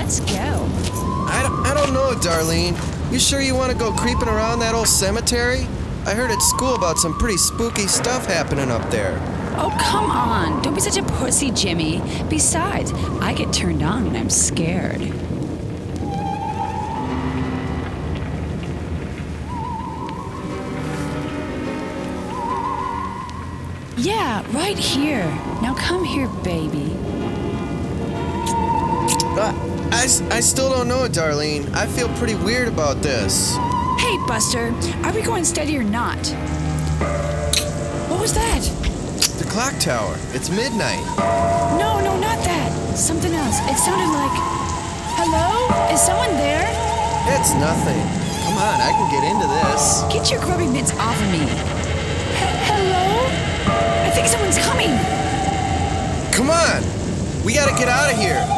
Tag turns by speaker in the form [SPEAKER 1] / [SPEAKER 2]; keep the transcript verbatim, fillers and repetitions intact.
[SPEAKER 1] Let's go.
[SPEAKER 2] I don't, I don't know, Darlene. You sure you want to go creeping around that old cemetery? I heard at school about some pretty spooky stuff happening up there.
[SPEAKER 1] Oh, come on. Don't be such a pussy, Jimmy. Besides, I get turned on when I'm scared. Yeah, right here. Now come here, baby.
[SPEAKER 2] Uh, I, s- I still don't know, Darlene. I feel pretty weird about this.
[SPEAKER 1] Hey, Buster, are we going steady or not? What was that?
[SPEAKER 2] The clock tower. It's midnight.
[SPEAKER 1] No, no, not that. Something else. It sounded like... Hello? Is someone there?
[SPEAKER 2] It's nothing. Come on, I can get into this.
[SPEAKER 1] Get your grubby mitts off of me. H- Hello? I think someone's coming.
[SPEAKER 2] Come on! We gotta get out of here.